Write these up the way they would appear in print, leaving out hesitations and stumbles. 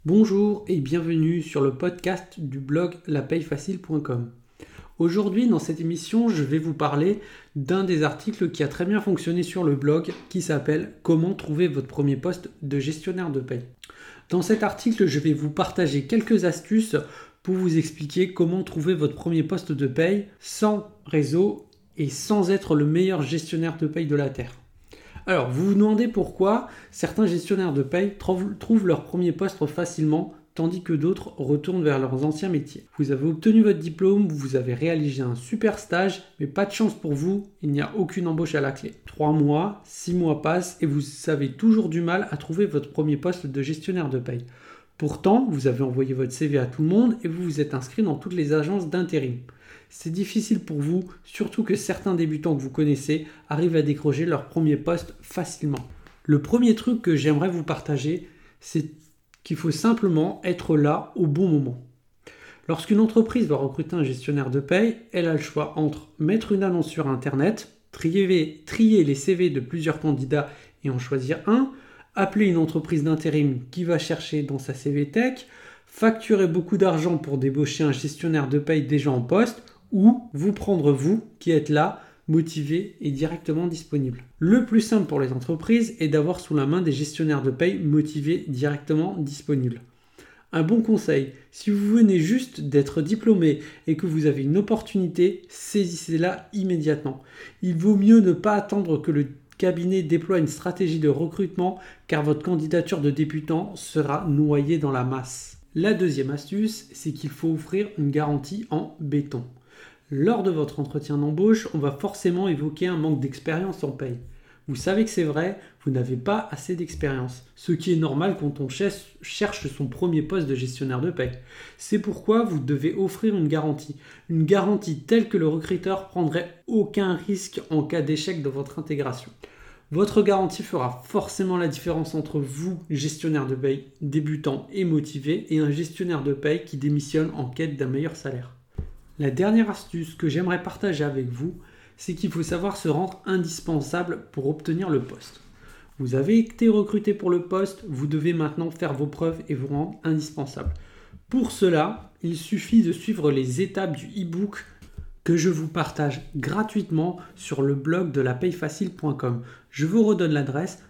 Bonjour et bienvenue sur le podcast du blog lapayefacile.com. Aujourd'hui, dans cette émission, je vais vous parler d'un des articles qui a très bien fonctionné sur le blog qui s'appelle « Comment trouver votre premier poste de gestionnaire de paye ». Dans cet article, je vais vous partager quelques astuces pour vous expliquer comment trouver votre premier poste de paye sans réseau et sans être le meilleur gestionnaire de paye de la Terre. Alors, vous vous demandez pourquoi certains gestionnaires de paye trouvent leur premier poste facilement, tandis que d'autres retournent vers leurs anciens métiers. Vous avez obtenu votre diplôme, vous avez réalisé un super stage, mais pas de chance pour vous, il n'y a aucune embauche à la clé. 3 mois, 6 mois passent et vous avez toujours du mal à trouver votre premier poste de gestionnaire de paye. Pourtant, vous avez envoyé votre CV à tout le monde et vous vous êtes inscrit dans toutes les agences d'intérim. C'est difficile pour vous, surtout que certains débutants que vous connaissez arrivent à décrocher leur premier poste facilement. Le premier truc que j'aimerais vous partager, c'est qu'il faut simplement être là au bon moment. Lorsqu'une entreprise va recruter un gestionnaire de paye, elle a le choix entre mettre une annonce sur Internet, trier les CV de plusieurs candidats et en choisir un, appeler une entreprise d'intérim qui va chercher dans sa CV Tech, facturer beaucoup d'argent pour débaucher un gestionnaire de paye déjà en poste, ou vous prendre vous qui êtes là, motivé et directement disponible. Le plus simple pour les entreprises est d'avoir sous la main des gestionnaires de paye motivés directement disponibles. Un bon conseil, si vous venez juste d'être diplômé et que vous avez une opportunité, saisissez-la immédiatement. Il vaut mieux ne pas attendre que le cabinet déploie une stratégie de recrutement car votre candidature de débutant sera noyée dans la masse. La deuxième astuce, c'est qu'il faut offrir une garantie en béton. Lors de votre entretien d'embauche, on va forcément évoquer un manque d'expérience en paye. Vous savez que c'est vrai, vous n'avez pas assez d'expérience, ce qui est normal quand on cherche son premier poste de gestionnaire de paye. C'est pourquoi vous devez offrir une garantie telle que le recruteur prendrait aucun risque en cas d'échec de votre intégration. Votre garantie fera forcément la différence entre vous, gestionnaire de paye débutant et motivé, et un gestionnaire de paye qui démissionne en quête d'un meilleur salaire. La dernière astuce que j'aimerais partager avec vous, c'est qu'il faut savoir se rendre indispensable pour obtenir le poste. Vous avez été recruté pour le poste, vous devez maintenant faire vos preuves et vous rendre indispensable. Pour cela, il suffit de suivre les étapes du e-book que je vous partage gratuitement sur le blog de lapayefacile.com. Je vous redonne l'adresse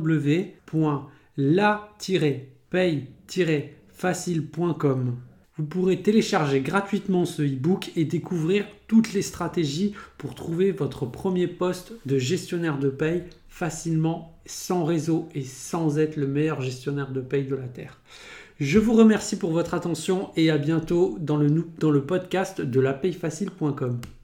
www.la-paye-facile.com. Vous pourrez télécharger gratuitement ce e-book et découvrir toutes les stratégies pour trouver votre premier poste de gestionnaire de paye facilement, sans réseau et sans être le meilleur gestionnaire de paye de la Terre. Je vous remercie pour votre attention et à bientôt dans le podcast de lapayefacile.com.